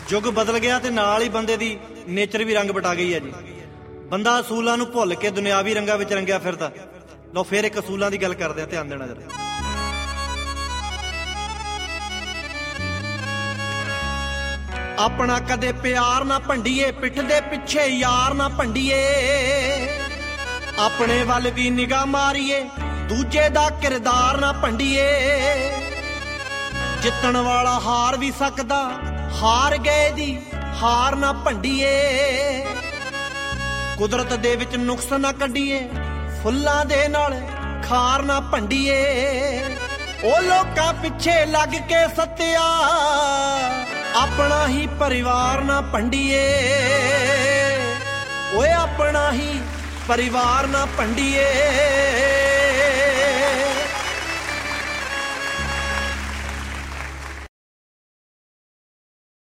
ਯੁੱਗ ਬਦਲ ਗਿਆ ਤੇ ਨਾਲ ਹੀ ਬੰਦੇ ਦੀ ਨੇਚਰ ਵੀ ਰੰਗ ਬਟਾ ਗਈ ਹੈ ਜੀ। ਬੰਦਾ ਅਸੂਲਾਂ ਨੂੰ ਭੁੱਲ ਕੇ ਦੁਨਿਆਵੀ ਰੰਗਾਂ ਵਿੱਚ ਰੰਗਿਆ ਫਿਰਦਾ। ਲਓ ਫਿਰ ਇੱਕ ਅਸੂਲਾਂ ਦੀ ਗੱਲ ਕਰਦੇ ਆ, ਧਿਆਨ ਦੇਣਾ ਜਰਾ। ਆਪਣਾ ਕਦੇ ਪਿਆਰ ਨਾ ਭੰਡੀਏ, ਪਿੱਠ ਦੇ ਪਿੱਛੇ ਯਾਰ ਨਾ ਭੰਡੀਏ। ਆਪਣੇ ਵੱਲ ਵੀ ਨਿਗਾਹ ਮਾਰੀਏ, ਦੂਜੇ ਦਾ ਕਿਰਦਾਰ ਨਾ ਭੰਡੀਏ। ਜਿੱਤਣ ਵਾਲਾ ਹਾਰ ਵੀ ਸਕਦਾ, ਹਾਰ ਗਏ ਦੀ ਹਾਰ ਨਾ ਭੰਡੀਏ। ਕੁਦਰਤ ਦੇ ਵਿੱਚ ਨੁਕਸ ਨਾ ਕੱਢੀਏ, ਫੁੱਲਾਂ ਦੇ ਨਾਲ ਖਾਰ ਨਾ ਭੰਡੀਏ। ਉਹ ਲੋਕਾਂ ਪਿੱਛੇ ਲੱਗ ਕੇ ਸੱਤਿਆ, ਆਪਣਾ ਹੀ ਪਰਿਵਾਰ ਨਾ ਭੰਡੀਏ। ਓਏ ਆਪਣਾ ਹੀ ਪਰਿਵਾਰ ਨਾ ਭੰਡੀਏ।